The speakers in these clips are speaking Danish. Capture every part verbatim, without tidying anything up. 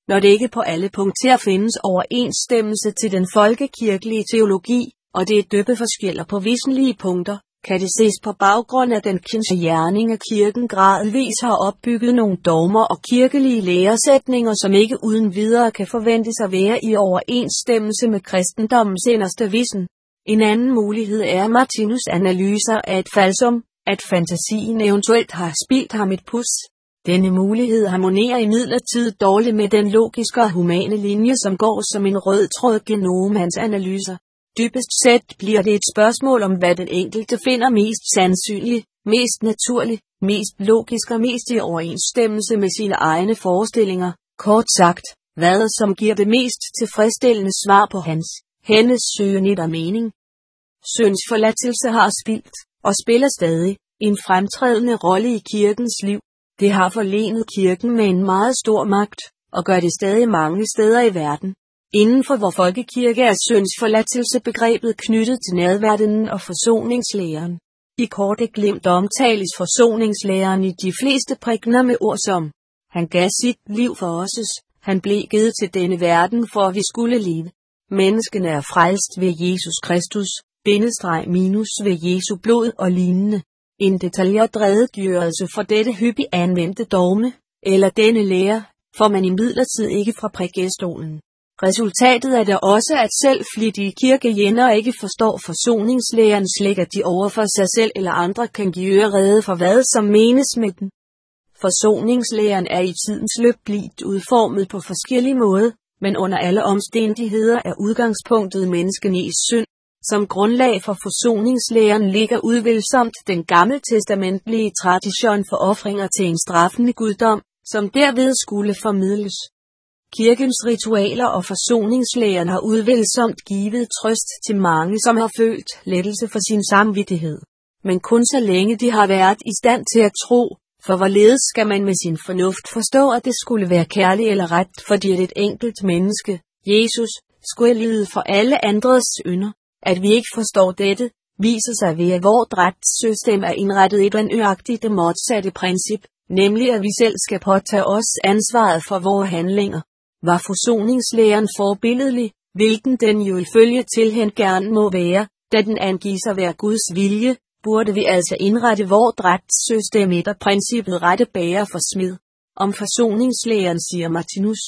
når det ikke på alle punkter findes overensstemmelse til den folkekirkelige teologi, og det er dybe forskelle på væsentlige punkter, kan det ses på baggrund af den kendsgerning af kirken gradvis har opbygget nogle dogmer og kirkelige læresætninger, som ikke uden videre kan forventes at være i overensstemmelse med kristendommens inderste visen. En anden mulighed er Martinus' analyser af et falsum, at fantasien eventuelt har spildt ham et pus. Denne mulighed harmonerer imidlertid dårligt med den logiske og humane linje, som går som en rød tråd gennem hans analyser. Dybest set bliver det et spørgsmål om, hvad den enkelte finder mest sandsynligt, mest naturligt, mest logisk og mest i overensstemmelse med sine egne forestillinger. Kort sagt, hvad som giver det mest tilfredsstillende svar på hans, hendes søgen og mening. Syndsforladtelse har spildt, og spiller stadig, en fremtrædende rolle i kirkens liv. Det har forlenet kirken med en meget stor magt, og gør det stadig mange steder i verden. Inden for vor folkekirke er syndsforladtelse begrebet knyttet til nadverdenen og forsoningslæren. I korte glimt omtales forsoningslæren i de fleste prædikener med ord som: han gav sit liv for os, han blev givet til denne verden for at vi skulle leve. Menneskene er frelst ved Jesus Kristus, bindestreg minus ved Jesu blod og lignende. En detaljeret redegørelse for dette hyppigt anvendte dogme, eller denne lære, får man imidlertid ikke fra prædikestolen. Resultatet er da også, at selv flittige kirkejænder ikke forstår forsoningslæren, slik at de overfor sig selv eller andre kan give rede for hvad som menes med den. Forsoningslæren er i tidens løb blivet udformet på forskellige måder, men under alle omstændigheder er udgangspunktet menneskene i synd. Som grundlag for forsoningslæren ligger udvælsomt den gammeltestamentlige tradition for ofringer til en straffende guddom, som derved skulle formidles. Kirkens ritualer og forsoningslæren har udvælsomt givet trøst til mange, som har følt lettelse for sin samvittighed. Men kun så længe de har været i stand til at tro, for hvorledes skal man med sin fornuft forstå, at det skulle være kærligt eller ret, fordi et enkelt menneske, Jesus, skulle lide for alle andres synder. At vi ikke forstår dette, viser sig ved at vort retssystem er indrettet et nøjagtigt det modsatte princip, nemlig at vi selv skal påtage os ansvaret for vores handlinger. Var forsoningslæren forbilledlig, hvilken den jo ifølge tilhæng gerne må være, da den angives at være Guds vilje, burde vi altså indrette vort retssystem efter princippet rette bager for smid. Om forsoningslæren siger Martinus: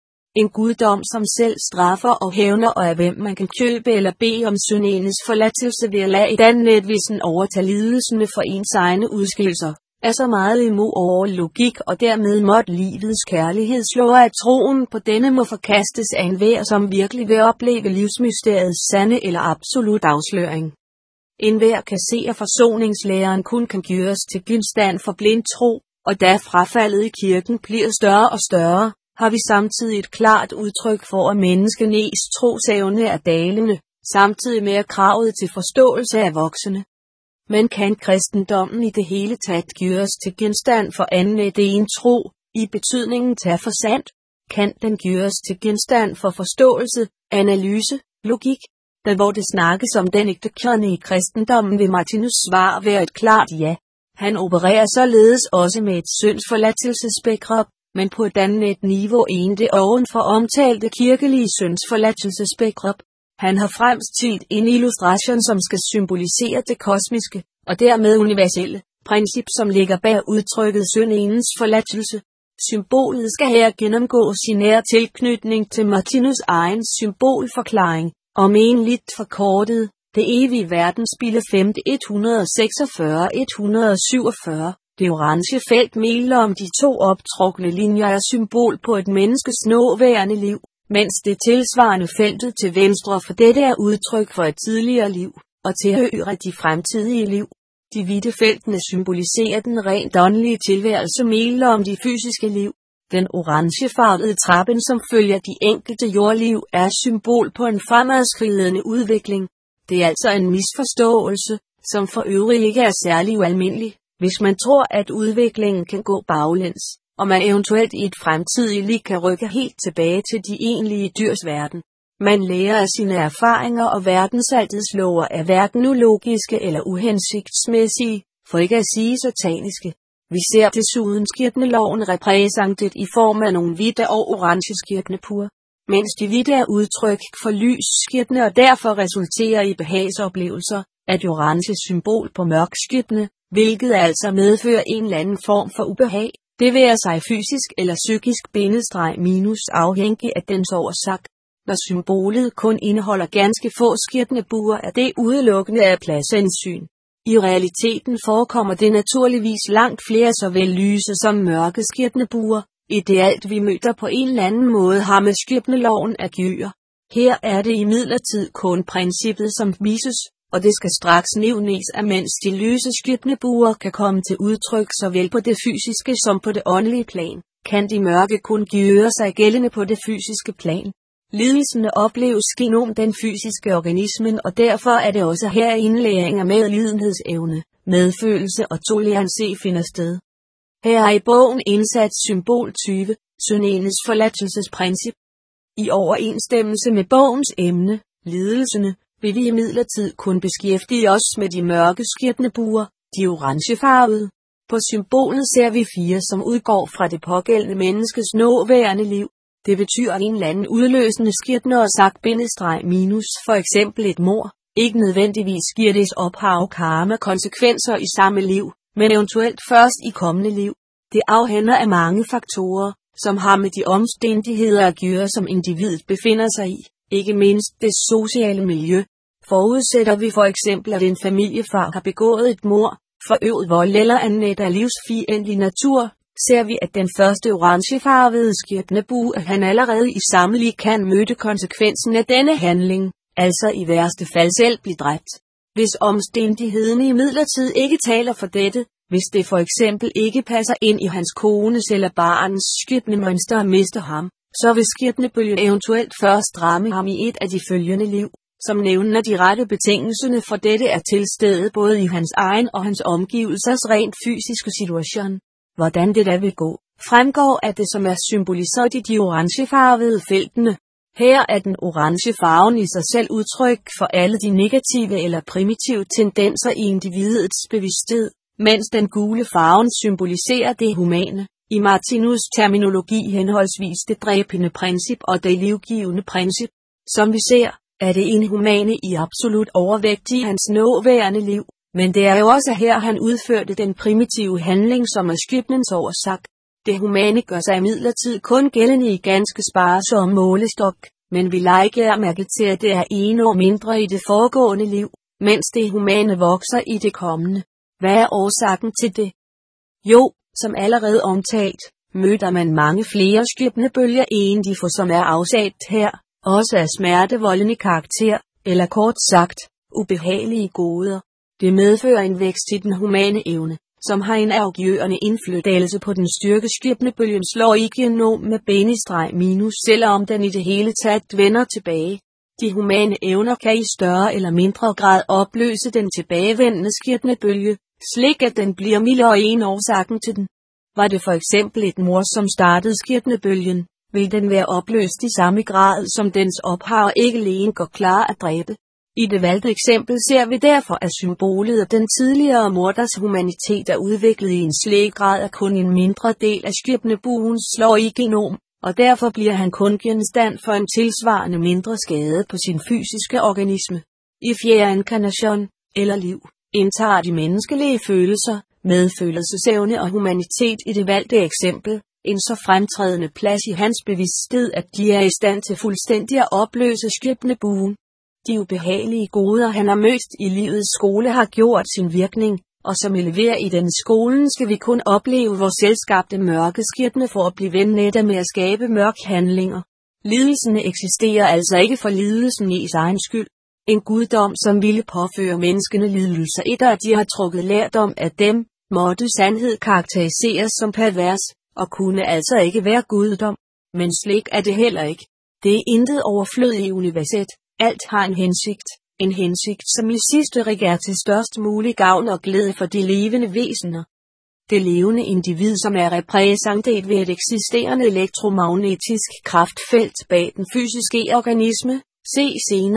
en guddom, som selv straffer og hævner, og af hvem man kan købe eller bede om syndenes forladtelse ved at lade et andet visen overtage lidelserne for ens egne udskillelser, er så meget imod over logik, og dermed måtte livets kærlighed slå, at troen på denne må forkastes af enhver, som virkelig vil opleve livsmysteriets sande eller absolut afsløring. Enhver kan se, at forsoningslæren kun kan gøres til genstand for blind tro, og da frafaldet i kirken bliver større og større, har vi samtidig et klart udtryk for, at menneskenes trosevne er dalende, samtidig med at kravet til forståelse er voksende. Men kan kristendommen i det hele taget gøres til genstand for andet end tro, i betydningen tage for sandt? Kan den gøres til genstand for forståelse, analyse, logik? Da hvor det snakkes om den ægte kerne i kristendommen, vil Martinus' svar være et klart ja. Han opererer således også med et syndsforladtelsesbegreb, men på et andet niveau end det ovenfor omtalte kirkelige syndsforladtelsesbegreb. Han har fremstillet en illustration, som skal symbolisere det kosmiske, og dermed universelle, princip, som ligger bag udtrykket syndens forladtelse. Symbolet skal her gennemgå sin nære tilknytning til Martinus' egen symbolforklaring, om en lidt forkortet, det evige verdensbillede femte et hundrede seksogfyrre til et hundrede syvogfyrre. Det orange felt melder om de to optrukne linjer er symbol på et menneskes nåværende liv, mens det tilsvarende feltet til venstre for dette er udtryk for et tidligere liv, og tilhører de fremtidige liv. De hvide feltene symboliserer den rent åndelige tilværelse melder om de fysiske liv. Den orangefarvede trappen, som følger de enkelte jordliv, er symbol på en fremadskridende udvikling. Det er altså en misforståelse, som for øvrigt ikke er særlig ualmindelig, hvis man tror, at udviklingen kan gå baglæns, og man eventuelt i et fremtidigt liv kan rykke helt tilbage til de egentlige dyrs verden. Man lærer af sine erfaringer, og verdensaltets lover er hverken ulogiske eller uhensigtsmæssige, for ikke at sige sataniske. Vi ser desuden skirtneloven repræsenteret i form af nogle hvide og orange skirtnepur. Mens de hvide er udtryk for lys skirtne og derfor resulterer i behagsoplevelser, er det orange symbol på mørk skirtne, hvilket altså medfører en eller anden form for ubehag. Det vil sig fysisk eller psykisk bindestreg minus afhængig af dens årsag. Når symbolet kun indeholder ganske få skirtnebuer, er det udelukkende af pladshensyn. I realiteten forekommer det naturligvis langt flere såvel lyse som mørke skirtnebuer, i det alt vi møder på en eller anden måde har med skirtneloven at gøre. Her er det imidlertid kun princippet som vises, og det skal straks nævnes, at mens de lyse skirtnebuer kan komme til udtryk såvel på det fysiske som på det åndelige plan, kan de mørke kun gøre sig gældende på det fysiske plan. Lidelserne opleves genom den fysiske organismen, og derfor er det også her indlæring af medlidenhedsevne, medfølelse og tolerance finder sted. Her er i bogen indsat symbol tyve, syndenes forladelsesprincip. I overensstemmelse med bogens emne, lidelserne, vil vi imidlertid kun beskæftige os med de mørke skirtnebuer, de orangefarvede. På symbolet ser vi fire, som udgår fra det pågældende menneskes nåværende liv. Det betyder en eller anden udløsende skirtne og sagt bindestreg minus for eksempel et mord. Ikke nødvendigvis giver dets ophav karma konsekvenser i samme liv, men eventuelt først i kommende liv. Det afhænger af mange faktorer, som har med de omstændigheder at gøre, som individet befinder sig i, ikke mindst det sociale miljø. Forudsætter vi for eksempel, at en familiefar har begået et mord, forøvet vold eller anden af livsfjendtlig natur, ser vi, at den første orangefarvede skirtnebue, at han allerede i samme lig kan møde konsekvensen af denne handling, altså i værste fald selv blive dræbt. Hvis omstændighederne imidlertid ikke taler for dette, hvis det for eksempel ikke passer ind i hans kones eller barns skirtnemønster og mister ham, så vil skirtnebølgen eventuelt først ramme ham i et af de følgende liv, som nævner de rette betingelserne for dette er til stede både i hans egen og hans omgivelsers rent fysiske situation. Hvordan det da vil gå, fremgår af det, som er symboliseret i de orangefarvede feltene. Her er den orange farven i sig selv udtryk for alle de negative eller primitive tendenser i individets bevidsthed, mens den gule farven symboliserer det humane, i Martinus terminologi henholdsvis det dræbende princip og det livgivende princip. Som vi ser, er det inhumane i absolut overvægt i hans nåværende liv, men det er jo også her han udførte den primitive handling som er skibnens årsag. Det humane gør sig imidlertid kun gældende i ganske sparsom målestok, men vi lægger mærke til, at det er en år mindre i det foregående liv, mens det humane vokser i det kommende. Hvad er årsagen til det? Jo, som allerede omtalt, møder man mange flere skibnebølger end de for som er afsat her, også af smertevoldende karakter, eller kort sagt, ubehagelige goder. Det medfører en vækst i den humane evne, som har en afgørende indflydelse på den styrke skibnebølgen slår igennem med bindestreg minus, selvom den i det hele taget vender tilbage. De humane evner kan i større eller mindre grad opløse den tilbagevendende skibnebølge, slik at den bliver mildere en årsagen til den. Var det for eksempel et mord, som startede skibnebølgen, vil den være opløst i samme grad som dens ophav ikke alene går klar at dræbe. I det valgte eksempel ser vi derfor, at symbolet af den tidligere morders humanitet er udviklet i en slik grad, at kun en mindre del af skibnebuen slår igennem, og derfor bliver han kun genstand for en tilsvarende mindre skade på sin fysiske organisme. I fjerde inkarnation, eller liv, indtager de menneskelige følelser, medfølelsesevne og humanitet i det valgte eksempel, en så fremtrædende plads i hans bevidsthed, at de er i stand til fuldstændig at opløse skibnebuen. De ubehagelige goder, han har mødt i livets skole, har gjort sin virkning, og som elever i den skolen skal vi kun opleve vores selvskabte mørke skirtne for at blive ven netop med at skabe mørke handlinger. Lidelsene eksisterer altså ikke for lidelsen i egen skyld. En guddom, som ville påføre menneskene lidelser, et af de har trukket lærdom af dem, måtte sandhed karakteriseres som pervers, og kunne altså ikke være guddom. Men slik er det heller ikke. Det er intet overflødigt i universet. Alt har en hensigt, en hensigt som i sidste rig er til størst mulig gavn og glæde for de levende væsener. Det levende individ, som er repræsenteret ved et eksisterende elektromagnetisk kraftfelt bag den fysiske organisme, se senere,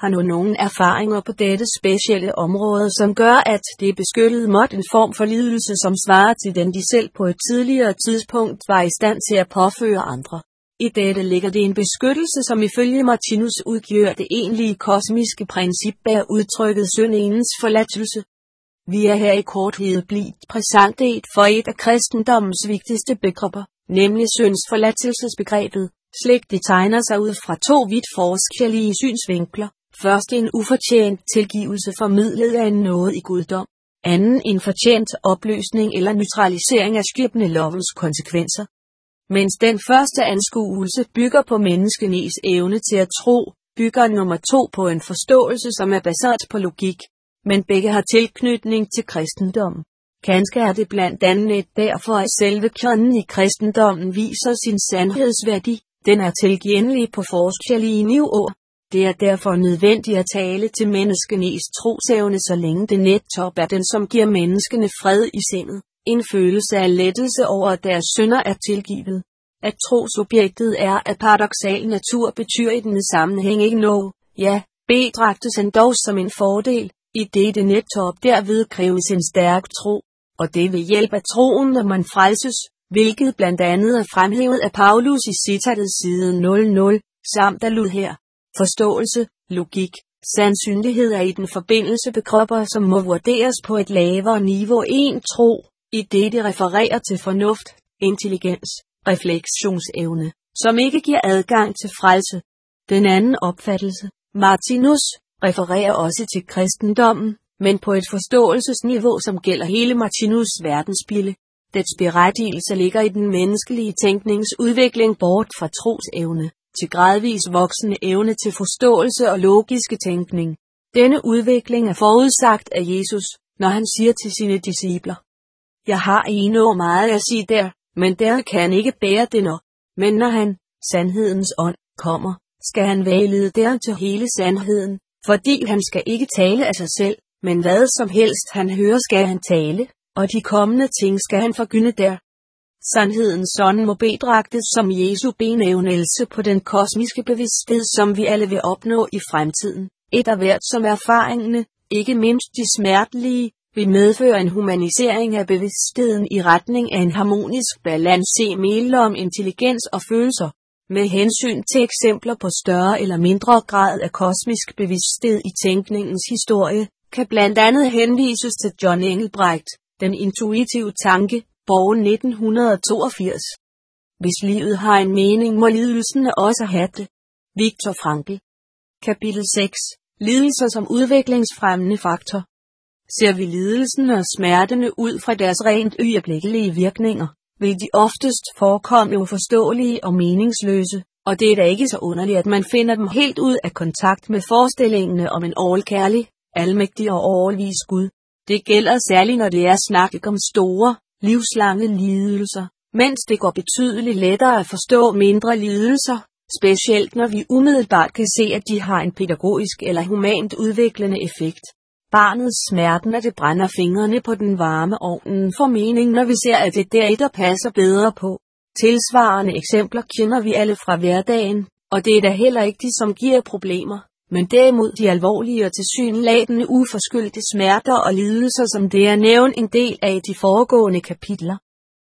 Har nu nogle erfaringer på dette specielle område, som gør, at det beskyttede måtte en form for lidelse, som svarer til den de selv på et tidligere tidspunkt var i stand til at påføre andre. I dette ligger det en beskyttelse, som ifølge Martinus udgjør det egentlige kosmiske princip bag udtrykket syndens forladtelse. Vi er her i korthed blivet præsenteret for et af kristendommens vigtigste begreber, nemlig syndsforladtelsesbegrebet. Slik det tegner sig ud fra to vidt forskellige synsvinkler. Først en ufortjent tilgivelse formidlet af en nåde i guddom. Anden en fortjent opløsning eller neutralisering af skæbnelovens konsekvenser. Mens den første anskuelse bygger på menneskenes evne til at tro, bygger nummer to på en forståelse, som er baseret på logik. Men begge har tilknytning til kristendommen. Kanske er det blandt andet derfor, at selve kernen i kristendommen viser sin sandhedsværdi. Den er tilgængelig på forskellige niveauer. Det er derfor nødvendigt at tale til menneskenes trosevne, så længe det netop er den, som giver menneskene fred i sindet. En følelse af lettelse over, at deres synder er tilgivet. At trosobjektet er af paradoksal natur betyder i denne sammenhæng ikke noget. Ja, betragtes endog som en fordel, i det det netop derved kræves en stærk tro. Og det ved hjælp af troen, når man frelses, hvilket blandt andet er fremhævet af Paulus i citatet side nul nul, samt af Lud her. Forståelse, logik, sandsynlighed er i den forbindelse begreber, som må vurderes på et lavere niveau. En tro, i det det refererer til fornuft, intelligens, refleksionsevne, som ikke giver adgang til frelse. Den anden opfattelse, Martinus, refererer også til kristendommen, men på et forståelsesniveau, som gælder hele Martinus' verdensbillede. Dets berettigelse ligger i den menneskelige tænknings udvikling bort fra trosevne til gradvis voksende evne til forståelse og logiske tænkning. Denne udvikling er forudsagt af Jesus, når han siger til sine discipler: Jeg har endnu meget at sige der, men der kan ikke bære det nok. Men når han, sandhedens ånd, kommer, skal han vejlede der til hele sandheden, fordi han skal ikke tale af sig selv, men hvad som helst han hører skal han tale, og de kommende ting skal han forkynde der. Sandhedens ånd må betragtes som Jesu benævnelse på den kosmiske bevidsthed, som vi alle vil opnå i fremtiden. Et af hvert som erfaringene, ikke mindst de smertelige, vil medføre en humanisering af bevidstheden i retning af en harmonisk balance mellem intelligens og følelser. Med hensyn til eksempler på større eller mindre grad af kosmisk bevidsthed i tænkningens historie, kan blandt andet henvises til John Engelbrecht, Den intuitive tanke, Borgen nitten toogfirs. Hvis livet har en mening, må lidelsen også have det. Viktor Frankl. Kapitel seks. Lidelser som udviklingsfremmende faktor. Ser vi lidelsen og smertene ud fra deres rent øjeblikkelige virkninger, vil de oftest forekomme uforståelige og meningsløse, og det er da ikke så underligt, at man finder dem helt ud af kontakt med forestillingene om en overkærlig, almægtig og overvis Gud. Det gælder særligt, når det er snakket om store, livslange lidelser, mens det går betydeligt lettere at forstå mindre lidelser, specielt når vi umiddelbart kan se, at de har en pædagogisk eller humant udviklende effekt. Barnets smerten, når det brænder fingrene på den varme ovnen, får mening, når vi ser, at det der, der passer bedre på. Tilsvarende eksempler kender vi alle fra hverdagen, og det er da heller ikke de, som giver problemer, men derimod de alvorlige og tilsyneladende uforskyldte smerter og lidelser, som det er nævnt en del af de foregående kapitler.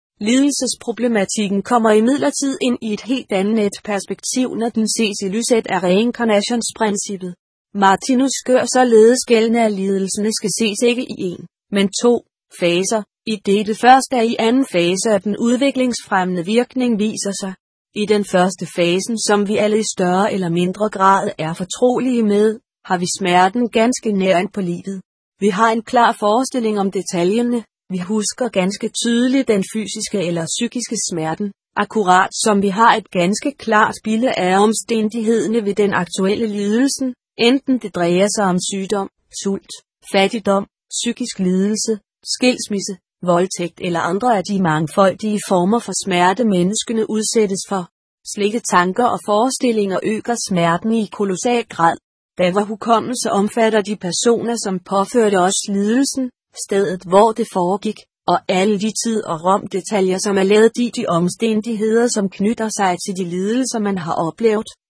Lidelsesproblematikken kommer imidlertid ind i et helt andet perspektiv, når den ses i lyset af reinkarnationsprincippet. Martinus gør således gældende, at lidelserne skal ses ikke i en, men to faser, i det det første er i anden fase, at den udviklingsfremmende virkning viser sig. I den første fasen, som vi alle i større eller mindre grad er fortrolige med, har vi smerten ganske nær ind på livet. Vi har en klar forestilling om detaljerne, vi husker ganske tydeligt den fysiske eller psykiske smerten, akkurat som vi har et ganske klart billede af omstændighederne ved den aktuelle lidelsen, enten det drejer sig om sygdom, sult, fattigdom, psykisk lidelse, skilsmisse, voldtægt eller andre af de mangfoldige former for smerte menneskene udsættes for. Slikke tanker og forestillinger øger smerten i kolossal grad. Da vor hukommelse omfatter de personer, som påførte os lidelsen, stedet hvor det foregik, og alle de tid- og rumdetaljer, som er lavet i de omstændigheder, som knytter sig til de lidelser, man har oplevet,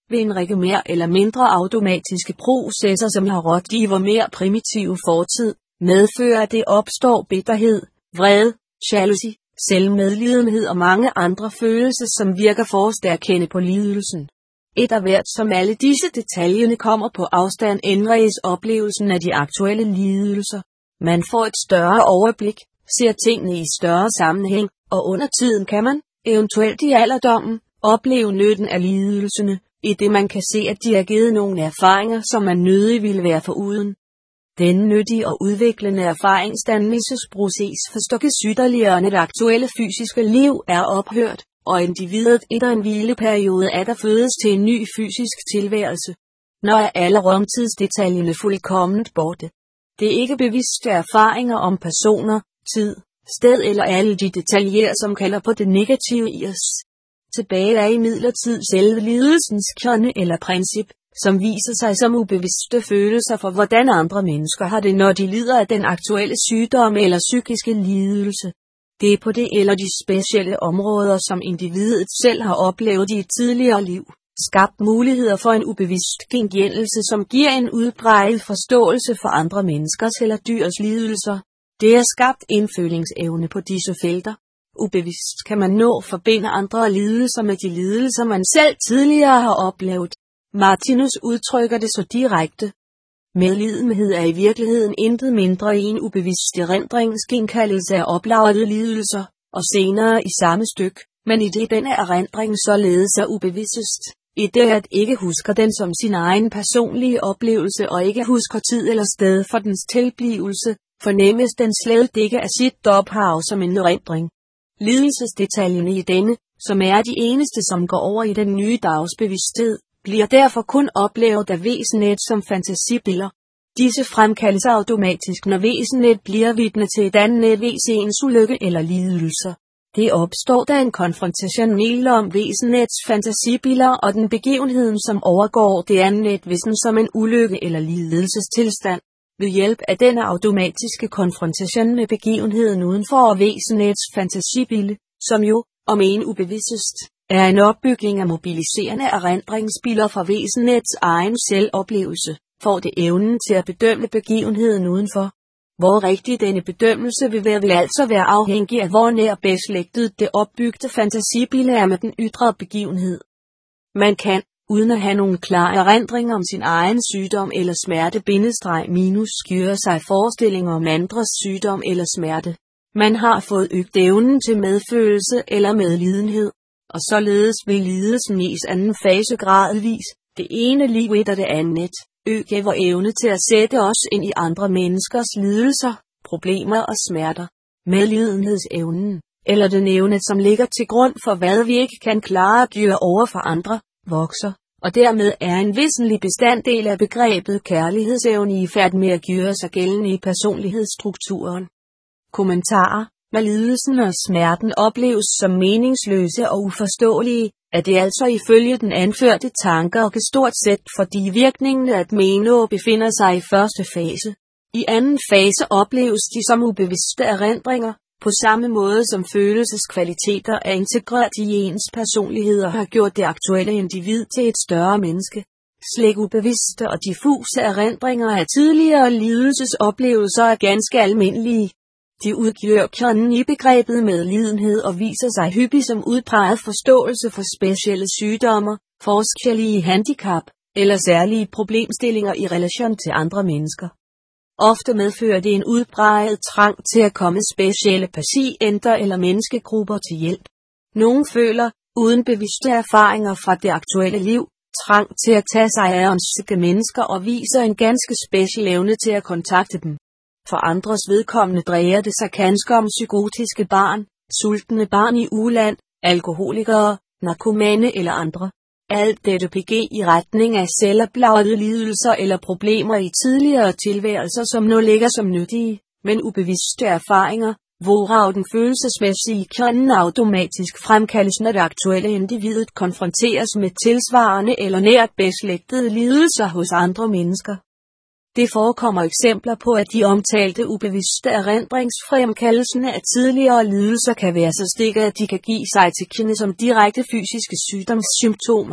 ved en række mere eller mindre automatiske processer, som har rådt i vor mere primitive fortid, medfører at det opstår bitterhed, vrede, jalousi, selvmedlidenhed og mange andre følelser, som virker forstærkende på lidelsen. Et af hvert som alle disse detaljerne kommer på afstand ændres oplevelsen af de aktuelle lidelser. Man får et større overblik, ser tingene i større sammenhæng, og under tiden kan man, eventuelt i alderdommen, opleve nytten af lidelserne, i det man kan se, at de har givet nogle erfaringer, som man nødig ville være foruden. Denne nyttige og udviklende erfaringsdannelsesproces forstås yderligere, når det aktuelle fysiske liv er ophørt, og individet efter en hvileperiode er der fødes til en ny fysisk tilværelse. Når er alle rumtidsdetaljerne fuldkomment borte. Det er ikke bevidste erfaringer om personer, tid, sted eller alle de detaljer, som kalder på det negative i os. Tilbage er imidlertid selve lidelsens kerne eller princip, som viser sig som ubevidste følelser for hvordan andre mennesker har det, når de lider af den aktuelle sygdom eller psykiske lidelse. Det er på det eller de specielle områder, som individet selv har oplevet i et tidligere liv, skabt muligheder for en ubevidst gengældelse, som giver en udbredt forståelse for andre menneskers eller dyrs lidelser. Det er skabt indfølingsevne på disse felter. Ubevidst kan man nå forbinde andre lidelser med de lidelser, man selv tidligere har oplevet. Martinus udtrykker det så direkte. Medlidenhed er i virkeligheden intet mindre i en ubevidst erindringsgenkaldelse af oplevede lidelser, og senere i samme styk, men i det denne erindring således er ubevidst, i det at ikke husker den som sin egen personlige oplevelse og ikke husker tid eller sted for dens tilblivelse, fornemmes den slet ikke af sit ophav som en erindring. Lidelsesdetaljerne i denne, som er de eneste som går over i den nye dagsbevidsthed, bliver derfor kun oplevet af væsenet som fantasibilleder. Disse fremkaldes automatisk, når væsenet bliver vidne til et andet væsens ulykke eller lidelser. Det opstår da en konfrontation mellem væsenets fantasibilleder og den begivenheden, som overgår det andet væsen som en ulykke eller lidelsestilstand. Ved hjælp af denne automatiske konfrontation med begivenheden uden for væsenets fantasibillede, som jo, om en ubevidst, er en opbygning af mobiliserende erindringsbilleder fra væsenets egen selvoplevelse, får det evnen til at bedømme begivenheden udenfor. Hvor rigtig denne bedømmelse vil være, vil altså være afhængig af hvor nær beslægtet det opbygte fantasibillede er med den ydre begivenhed. Man kan, uden at have nogen klar erindring om sin egen sygdom eller smerte bindestreg minus skøre sig forestillinger om andres sygdom eller smerte. Man har fået øget evnen til medfølelse eller medlidenhed, og således vil lidelsen i anden fase gradvis, det ene liv efter det andet, øge vor evne til at sætte os ind i andre menneskers lidelser, problemer og smerter. Medlidenhedsevnen, eller den evne som ligger til grund for hvad vi ikke kan klare at gøre over for andre, vokser, og dermed er en væsentlig bestanddel af begrebet kærlighedsevne i færd med at gøre sig gældende i personlighedsstrukturen. Kommentarer. Når lidelsen og smerten opleves som meningsløse og uforståelige, er det altså ifølge den anførte tanker og stort set fordi virkningen af at mene befinder sig i første fase. I anden fase opleves de som ubevidste erindringer, på samme måde som følelseskvaliteter er integreret i ens personlighed og har gjort det aktuelle individ til et større menneske. Slet ubevidste og diffuse erindringer af tidligere lidelsesoplevelser er ganske almindelige. De udgjør kernen i begrebet medlidenhed og viser sig hyppigt som udpræget forståelse for specielle sygdomme, forskellige handicap eller særlige problemstillinger i relation til andre mennesker. Ofte medfører det en udpræget trang til at komme specielle patienter eller menneskegrupper til hjælp. Nogle føler, uden bevidste erfaringer fra det aktuelle liv, trang til at tage sig af åndssyge mennesker og viser en ganske speciel evne til at kontakte dem. For andres vedkommende drejer det sig kanskje om psykotiske barn, sultne barn i uland, alkoholikere, narkomane eller andre. Alt dette pg i retning af selvoplevede lidelser eller problemer i tidligere tilværelser, som nu ligger som nyttige, men ubevidste erfaringer, hvoraf den følelsesmæssige kernen automatisk fremkaldes, når det aktuelle individet konfronteres med tilsvarende eller nært beslægtede lidelser hos andre mennesker. Det forekommer eksempler på, at de omtalte ubevidste erindringsfremkaldelsen af tidligere lidelser kan være så stikke, at de kan give sig til kende som direkte fysiske sygdomssymptomer.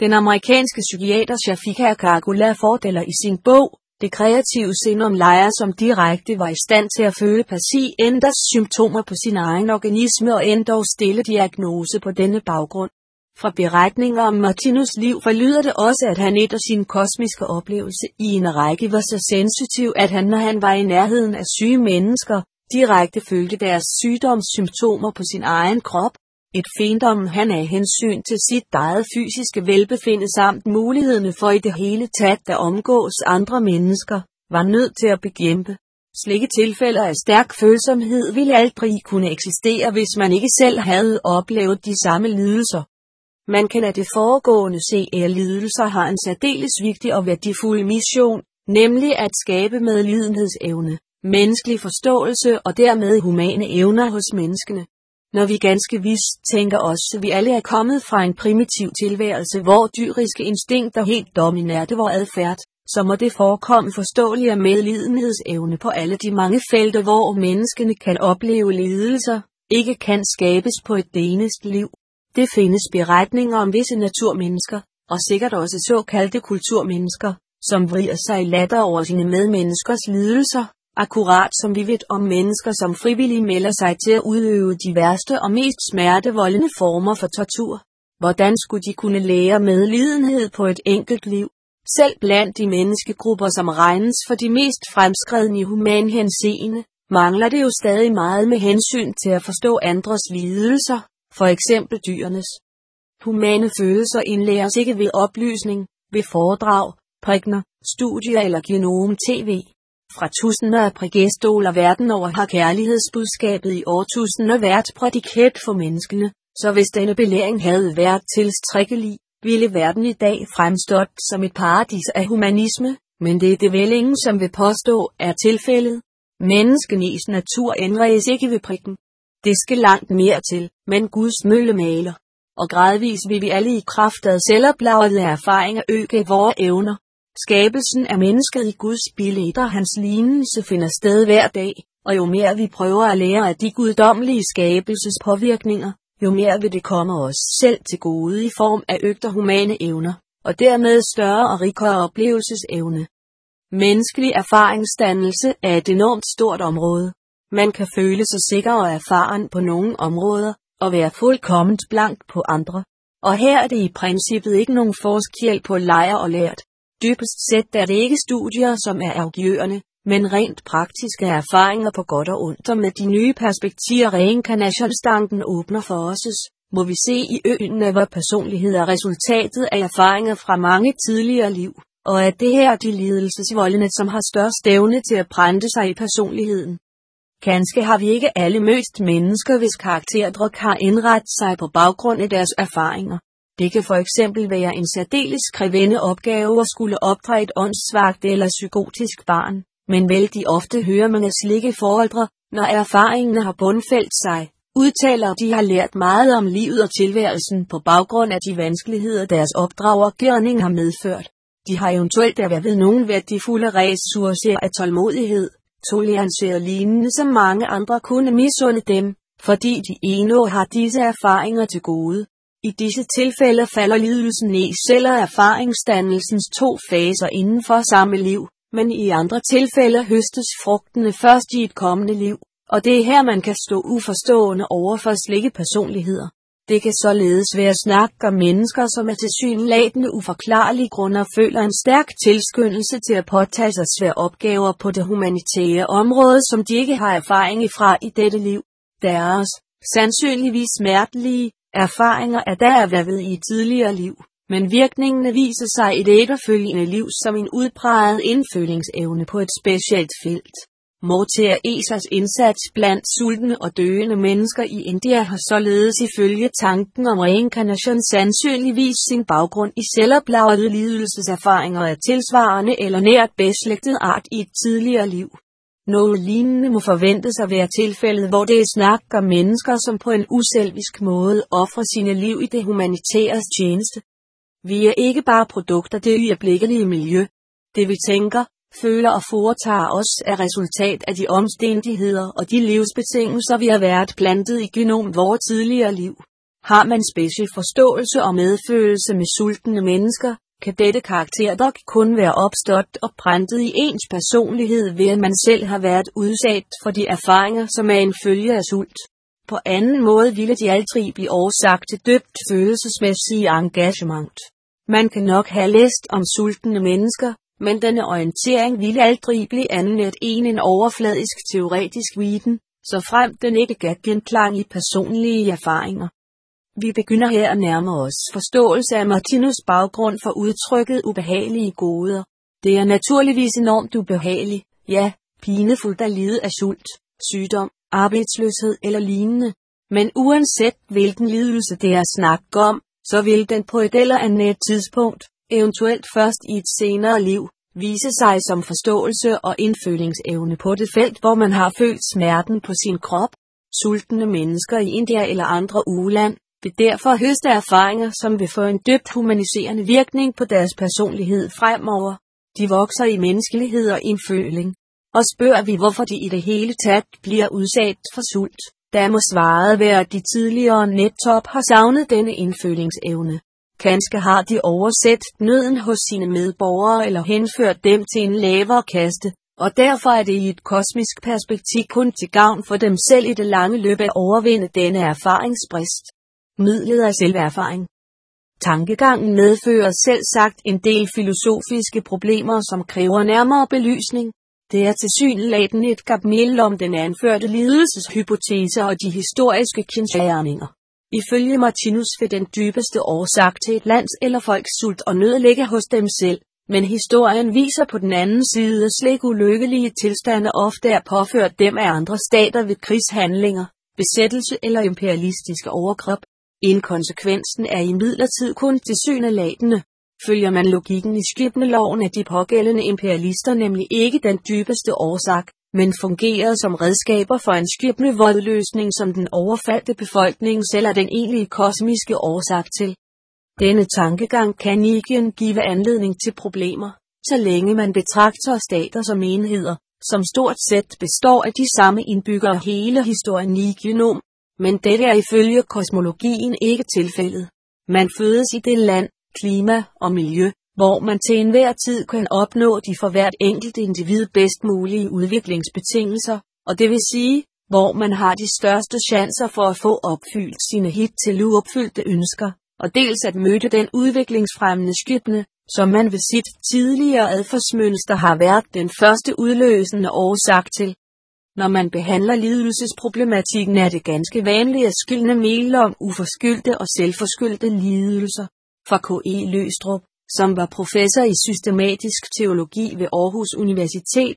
Den amerikanske psykiater Shafika Kakula fortæller i sin bog, Det kreative sind om Leia, som direkte var i stand til at føle patienters symptomer på sin egen organisme og endog stille diagnose på denne baggrund. Fra beretninger om Martinus liv forlyder det også, at han et af sine kosmiske oplevelser i en række var så sensitiv, at han, når han var i nærheden af syge mennesker, direkte følte deres sygdomssymptomer på sin egen krop. Et fænomen han af hensyn til sit eget fysiske velbefindende samt mulighederne for i det hele taget at omgås andre mennesker, var nødt til at bekæmpe. Slike tilfælde af stærk følsomhed ville aldrig kunne eksistere, hvis man ikke selv havde oplevet de samme lidelser. Man kan af det foregående se, at lidelser har en særdeles vigtig og værdifuld mission, nemlig at skabe medlidenhedsevne, menneskelig forståelse og dermed humane evner hos menneskene. Når vi ganske vist tænker os, at vi alle er kommet fra en primitiv tilværelse, hvor dyriske instinkter helt dominerede vor adfærd, så må det forekomme forståeligt medlidenhedsevne på alle de mange felter, hvor menneskene kan opleve lidelser, ikke kan skabes på et eneste liv. Det findes beretninger om visse naturmennesker, og sikkert også såkaldte kulturmennesker, som vrider sig i latter over sine medmenneskers lidelser, akkurat som vi ved om mennesker, som frivilligt melder sig til at udøve de værste og mest smertevoldende former for tortur. Hvordan skulle de kunne lære medlidenhed på et enkelt liv? Selv blandt de menneskegrupper, som regnes for de mest fremskredne i human henseende, mangler det jo stadig meget med hensyn til at forstå andres lidelser, for eksempel dyrenes. Humane følelser indlæres ikke ved oplysning, ved foredrag, prædikener, studier eller genom-tv. Fra tusinder af prædikestoler verden over har kærlighedsbudskabet i årtusinder været prædiket for menneskene, så hvis denne belæring havde været tilstrækkelig, ville verden i dag fremstået som et paradis af humanisme, men det er det vel ingen, som vil påstå er tilfældet. Menneskenes natur ændres ikke ved prædiken. Det skal langt mere til, men Guds mølle maler. Og gradvis vil vi alle i kraft af selvoplagede erfaringer øge vores evner. Skabelsen af mennesket i Guds billede og hans lignelse finder sted hver dag, og jo mere vi prøver at lære af de guddommelige skabelses påvirkninger, jo mere vil det komme os selv til gode i form af øgte humane evner, og dermed større og rigere oplevelsesevne. Menneskelig erfaringsdannelse er et enormt stort område. Man kan føle sig sikker og erfaren på nogle områder, og være fuldkomment blank på andre. Og her er det i princippet ikke nogen forskel på lejer og lært. Dybest set er det ikke studier, som er afgørende, men rent praktiske erfaringer på godt og ondt, og med de nye perspektiver reinkarnationstanken åbner for os, må vi se i øen af vor personlighed er resultatet af erfaringer fra mange tidligere liv, og at det her er de lidelsesvoldene, som har størst evne til at prænte sig i personligheden. Kanske har vi ikke alle mødt mennesker, hvis karakterdruk har indrettet sig på baggrund af deres erfaringer. Det kan for eksempel være en særdeles krævende opgave at skulle opdrage et åndssvagt eller psykotisk barn, men vældig ofte hører man af slikke forældre, når erfaringerne har bundfældt sig, udtaler de har lært meget om livet og tilværelsen på baggrund af de vanskeligheder deres opdragergærning har medført. De har eventuelt erhvervet nogle værdifulde ressourcer af tålmodighed, tolerance og lignende, som mange andre kunne misunde dem, fordi de endnu har disse erfaringer til gode. I disse tilfælde falder lidelsen i selv og erfaringsdannelsens to faser inden for samme liv, men i andre tilfælde høstes frugtene først i et kommende liv, og det er her man kan stå uforstående over for slikke personligheder. Det kan således være snak om mennesker, som er tilsyneladende uforklarlige grunde føler en stærk tilskyndelse til at påtage sig svære opgaver på det humanitære område, som de ikke har erfaring fra i dette liv. Deres, sandsynligvis smertelige, erfaringer er der erhvervet i et tidligere liv, men virkningen viser sig i det efterfølgende liv som en udpræget indfølingsevne på et specielt felt. Morter Esas indsats blandt sultne og døende mennesker i India har således ifølge tanken om reinkarnation sandsynligvis sin baggrund i selvoplagede lidelseserfaringer af tilsvarende eller nært beslægtet art i et tidligere liv. Noget lignende må forventes at være tilfældet, hvor det er snak om mennesker, som på en uselvisk måde ofrer sine liv i det humanitæres tjeneste. Vi er ikke bare produkter af det øjeblikkelige miljø. Det vi tænker, føler og foretager os er resultat af de omstændigheder og de livsbetingelser, vi har været plantet i genom vores tidligere liv. Har man speciel forståelse og medfølelse med sultne mennesker, kan dette karakter dog kun være opstået og præntet i ens personlighed ved at man selv har været udsat for de erfaringer, som er en følge af sult. På anden måde ville de aldrig blive årsag til dybt følelsesmæssige engagement. Man kan nok have læst om sultne mennesker, men denne orientering ville aldrig blive andet end en overfladisk teoretisk viden, så fremt den ikke gav genklang i personlige erfaringer. Vi begynder her at nærme os forståelse af Martinus baggrund for udtrykket ubehagelige goder. Det er naturligvis enormt ubehageligt, ja, pinefuldt at lide af sult, sygdom, arbejdsløshed eller lignende. Men uanset hvilken lidelse det er snak om, så vil den på et eller andet tidspunkt, eventuelt først i et senere liv, vise sig som forståelse og indfølingsevne på det felt, hvor man har følt smerten på sin krop. Sultne mennesker i India eller andre uland vil derfor høste erfaringer, som vil få en dybt humaniserende virkning på deres personlighed fremover. De vokser i menneskelighed og indføling. Og spørger vi, hvorfor de i det hele taget bliver udsat for sult, der må svaret være, at de tidligere netop har savnet denne indfølingsevne. Kanske har de oversat nøden hos sine medborgere eller henført dem til en lavere kaste, og derfor er det i et kosmisk perspektiv kun til gavn for dem selv i det lange løb at overvinde denne erfaringsbrist. Midlet af selverfaring. Tankegangen medfører selv sagt en del filosofiske problemer, som kræver nærmere belysning. Det er tilsyneladende et kapitel om den anførte lidelseshypotese og de historiske kendsgerninger. Ifølge Martinus vil den dybeste årsag til et lands eller folks sult og nød ligge hos dem selv, men historien viser på den anden side slik ulykkelige tilstande ofte er påført dem af andre stater ved krigshandlinger, besættelse eller imperialistiske overgreb. Inkonsekvensen er imidlertid kun tilsyneladende. Følger man logikken i skæbneloven af de pågældende imperialister nemlig ikke den dybeste årsag, men fungerer som redskaber for en skæbnevoldløsning, som den overfaldte befolkning selv er den egentlige kosmiske årsag til. Denne tankegang kan ikke give anledning til problemer, så længe man betragter stater som enheder, som stort set består af de samme indbyggere hele historien i genom. Men dette er ifølge kosmologien ikke tilfældet. Man fødes i det land, klima og miljø, hvor man til enhver tid kan opnå de for hvert enkelt individ bedst mulige udviklingsbetingelser, og det vil sige, hvor man har de største chancer for at få opfyldt sine hidtil uopfyldte ønsker, og dels at møde den udviklingsfremmende skæbne, som man ved sit tidligere adfærdsmønster har været den første udløsende årsag til. Når man behandler lidelsesproblematikken, er det ganske vanligt at skelne mellem uforskyldte og selvforskyldte lidelser. For K E Løgstrup, som var professor i systematisk teologi ved Aarhus Universitet,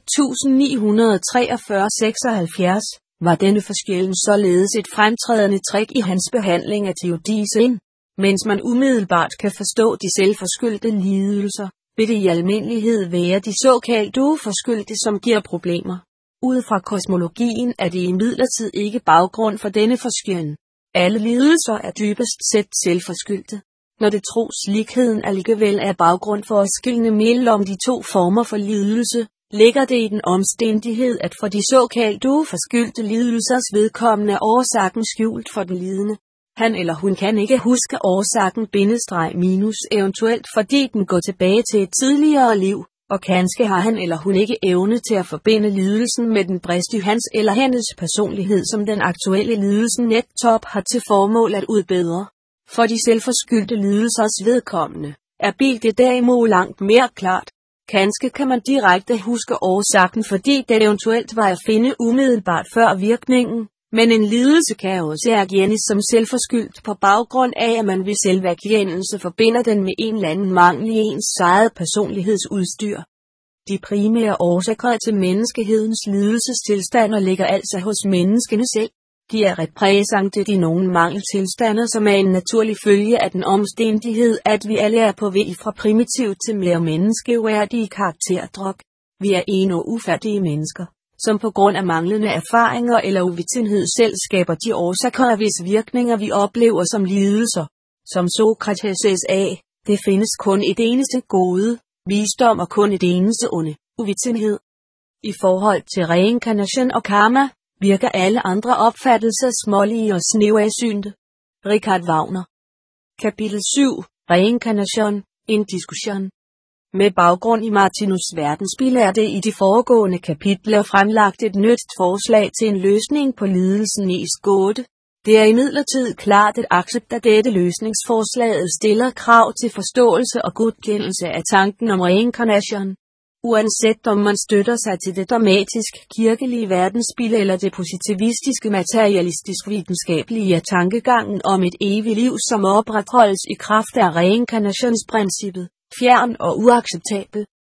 niogten treogfyrre til seksoghalvfjerds, var denne forskelling således et fremtrædende træk i hans behandling af teodiceen. Mens man umiddelbart kan forstå de selvforskyldte lidelser, vil det i almindelighed være de såkaldte uforskyldte, som giver problemer. Ud fra kosmologien er det imidlertid ikke baggrund for denne forskelling. Alle lidelser er dybest set selvforskyldte. Når det tros ligheden alligevel er baggrund for at skelne mellem de to former for lidelse, ligger det i den omstændighed, at for de såkaldte uforskyldte lidelsers vedkommende er årsagen skjult for den lidende. Han eller hun kan ikke huske årsagen bindestreg minus eventuelt fordi den går tilbage til et tidligere liv, og kanske har han eller hun ikke evne til at forbinde lidelsen med den brist i hans eller hendes personlighed, som den aktuelle lidelsen netop har til formål at udbedre. For de selvforskyldte lidelsers vedkommende er billedet derimod langt mere klart. Kanske kan man direkte huske årsagen, fordi den eventuelt var at finde umiddelbart før virkningen, men en lidelse kan også erkendes som selvforskyldt på baggrund af, at man ved selverkendelse forbinder den med en eller anden mangel i ens eget personlighedsudstyr. De primære årsager til menneskehedens lidelsestilstander ligger altså hos menneskene selv. De er repræsentet i nogle mangeltilstander, som er en naturlig følge af den omstændighed, at vi alle er på vej fra primitiv til mere menneskeværdige karakterdrog. Vi er endnu ufattige mennesker, som på grund af manglende erfaringer eller uvitenhed selv skaber de årsager, hvis virkninger vi oplever som lidelser. Som Sokrates sagde, det findes kun et eneste gode, visdom og kun et eneste onde, uvitenhed. I forhold til reinkarnation og karma, virker alle andre opfattelser smålige og snæversynte. Richard Wagner. Kapitel syv. Reinkarnation. En diskussion. Med baggrund i Martinus verdensbillede er det i de foregående kapitler fremlagt et nyt forslag til en løsning på lidelsen i gåde. Det er imidlertid klart at accept af dette løsningsforslaget stiller krav til forståelse og godkendelse af tanken om reinkarnation. Uanset om man støtter sig til det dogmatisk kirkelige verdensbillede eller det positivistiske materialistisk videnskabelige er tankegangen om et evigt liv som opretholdes i kraft af reinkarnationsprincippet, fjern og uacceptabel.